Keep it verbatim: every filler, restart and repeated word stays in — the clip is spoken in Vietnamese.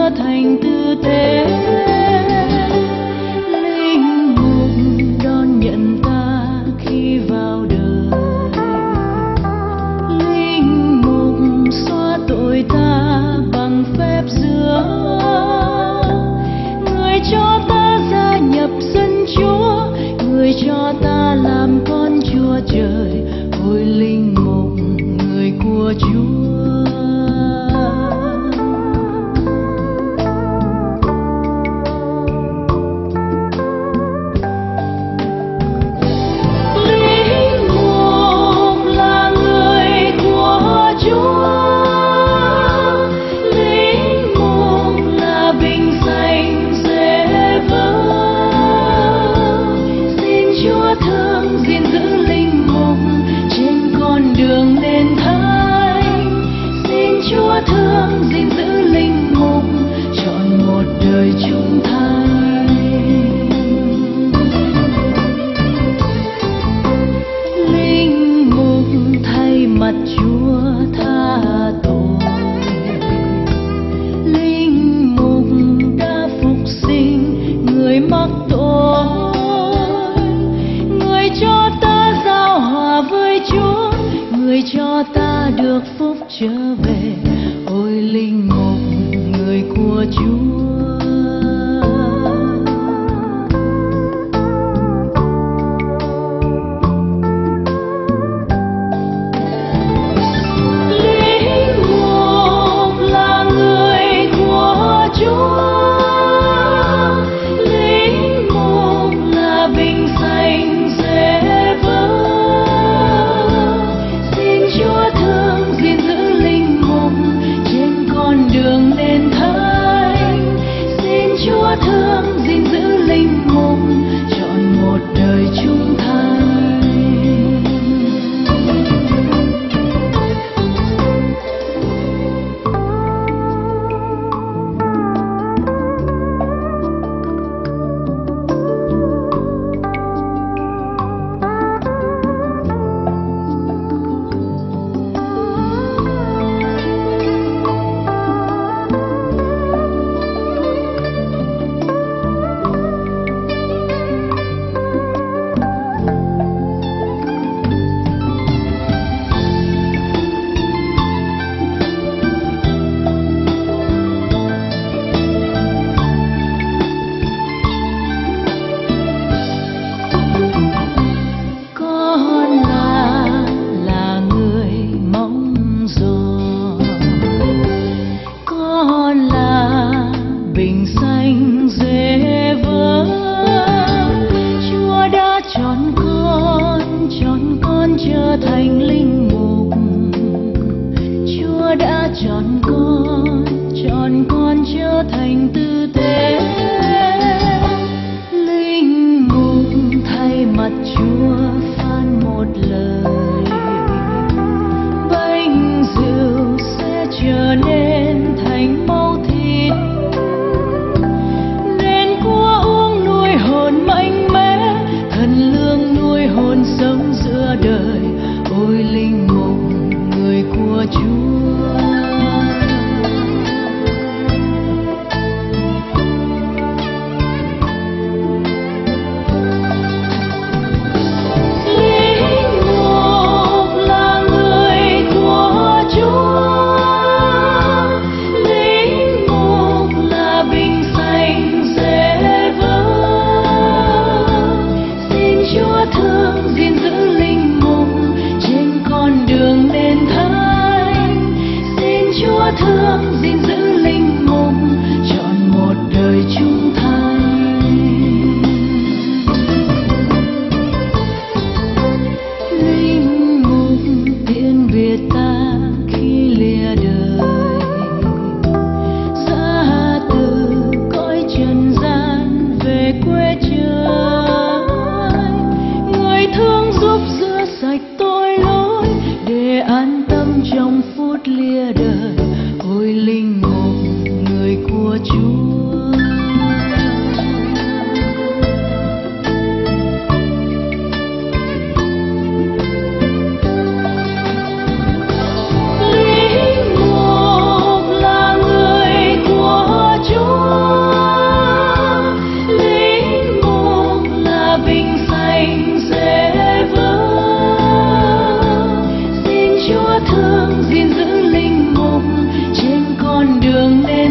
trở thành tư tế. Linh mục đón nhận ta khi vào đời, linh mục xóa tội ta bằng phép rửa, người cho ta gia nhập dân Chúa, người cho ta làm con Chúa trời. Ôi linh mục người của Chúa. Thương gìn giữ linh mục trọn một đời trung thành. Linh mục thay mặt Chúa tha tội, linh mục đã phục sinh người mắc tội, người cho ta giao hòa với Chúa, người cho ta được phúc trở về. Ôi linh mục người của Chúa. Linh mục là người của Chúa, linh mục là bình xanh dễ vỡ. Xin Chúa thương gìn giữ linh mục con đường nên thánh. Xin Chúa thương gìn giữ linh mục trọn một đời trung thành. Bình xanh dễ vỡ, Chúa đã chọn con, chọn con trở thành linh mục. Chúa đã chọn con, chọn con trở thành tư tế. Linh mục thay mặt Chúa phán một lời, bánh rượu sẽ trở nên thành máu thịt. Mạnh mẽ thần lương nuôi hồn sống giữa đời. Ôi linh mục người của Chúa. Linh mục là người của Chúa, linh mục là bình xanh dễ vỡ. Chúa thương gìn giữ linh mục trên con đường nên thánh. Xin Chúa thương gìn giữ linh mục trọn một đời trung thành. Linh mục tiễn biệt ta khi lìa đời, ra từ cõi trần gian về quê trời. Thương giúp rửa sạch tội lỗi để an tâm trong phút lìa đời. Ôi linh mục người của Chúa. Linh mục là người của Chúa thương gìn giữ linh mục trên con đường nên